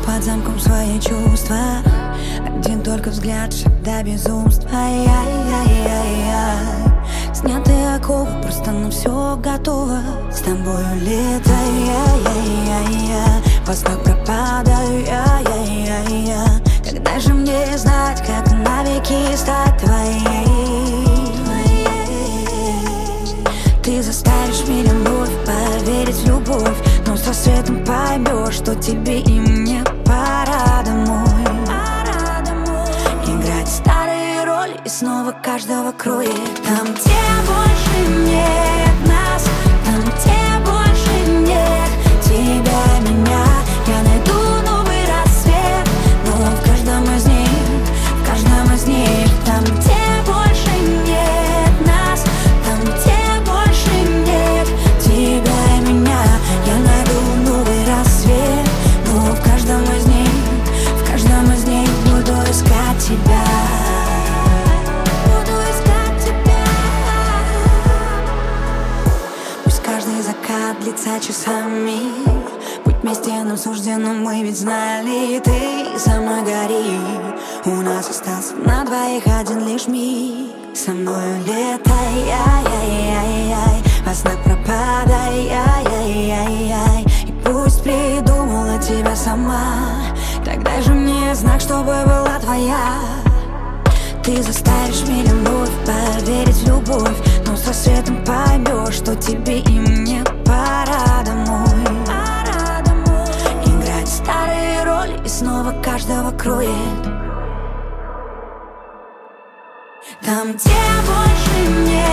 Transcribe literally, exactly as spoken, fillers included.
под замком свои чувства. Один только взгляд, шаг до безумства. Ай-яй-яй-яй. Снятые оковы, просто на все готово. С тобою летай, я-я-я-я. Во снах пропадаю, я-я-я-я. Когда же мне знать, как навеки стать твоей? Ты заставишь меня вновь поверить в любовь, но с рассветом поймешь, что тебе и мне пора домой. Играть старые роли и снова каждого кроет. Там, где больше нет нас, там, где больше нет тебя и меня, я найду новый рассвет, но в каждом из них, в каждом из них. Там, где больше нет нас, там, где больше нет тебя и меня, я найду новый рассвет, но в каждом из них, в каждом из них буду искать тебя. Буду искать тебя. Пусть каждый закат длится часами, будь вместе нам суждено, мы ведь знали. Ты со мной гори, у нас остался на двоих один лишь миг. Со мною летай, ай-яй-яй-яй. Во снах пропадай, ай-яй-яй-яй. И пусть придумала тебя сама, тогда же мне знак, чтобы была твоя. Ты заставишь меня вновь поверить в любовь, но с рассветом поймешь, что тебе и мне пора домой. Играть старые роли и снова каждого кроет. Там, где больше нет